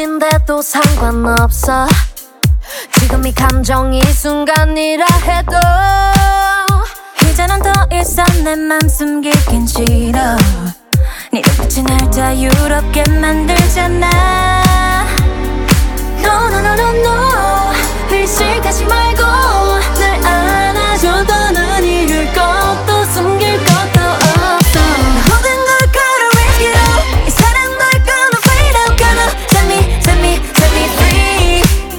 지금물인데도 상관없어. 지금 이 감정이 순간이라 해도 이제는 더 이상 내 맘 숨기긴 싫어. 네 눈빛이 날 자유롭게 만들잖아. No no no no no, 의식하지 말고 날 안아줘. 더는 잃을 것도 숨길 것도 없어. 모든 걸 걸어 risk it all. 이 사랑 널 gonna fade out. Gonna set me, set me, set me free.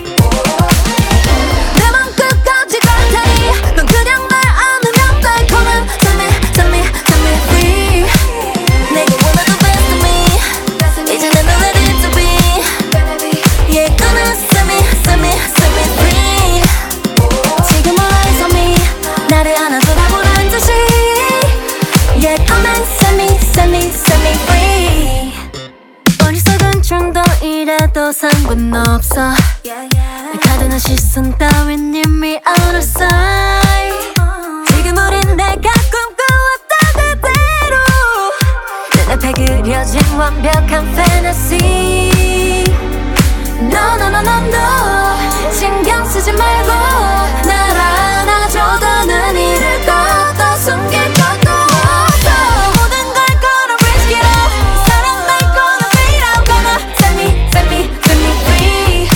내 맘 끝까지 갈 테니 넌 그냥 날 안으면 달콤한 set me, set me, set me free. 내가 원하는 best of me 이제는 너 ready to be. Yeah, gonna set me, set me, set me free. 지금 eyes on me 나를 안아줘라 보란 듯이. Yeah, come and set me, set me, set me free. 어리석은 충동이라도 상관없어. 내 가둔한 시선 따윈 이미 out of sight. 지금 우린 내가 꿈꿔왔던 그대로 눈앞에 그려진 완벽한 fantasy. No no no no no, 신경 쓰지 말고 날 안아줘. 더는 잃을 것도 숨길 것도 없어. 모든 걸 걸어 risk it all. 사랑 날 gonna fade out. Gonna set me, set me, set me free.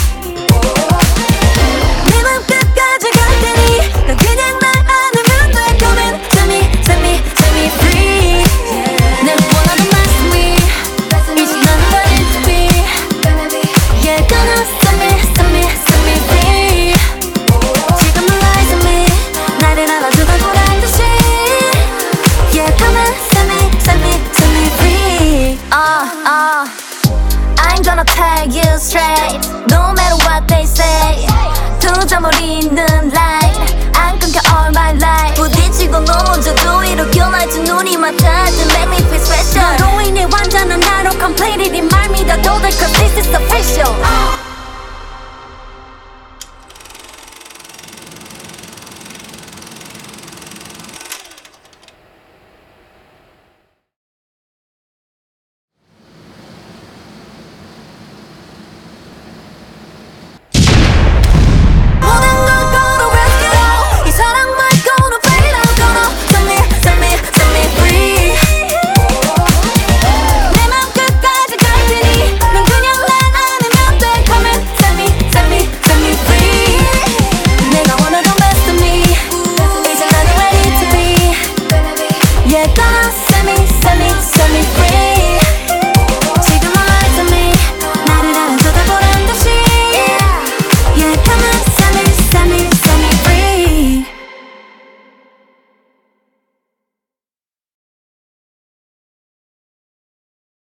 네 맘 끝까지 갈 테니 넌 그냥 날 안으면 돼. Come and set me, set me, set me free. 내 원하는 best of me 이제 난 ready to be. Yeah, gonna set me, set me, set me free. 지금 eyes on me 나를 안아줘가 보란 듯이. Yeah, come and set me, set me, set me free. I ain't gonna tell you straight no matter what they say. 두 점을 잇는 line 안 끊겨 all my life. 부딪히고 넘어져도 일으켜 날 두 눈이 맞닿아 to make me feel special. 너로 인해 완전한 나로 completely 네 말 믿어도 돼 cause this is official.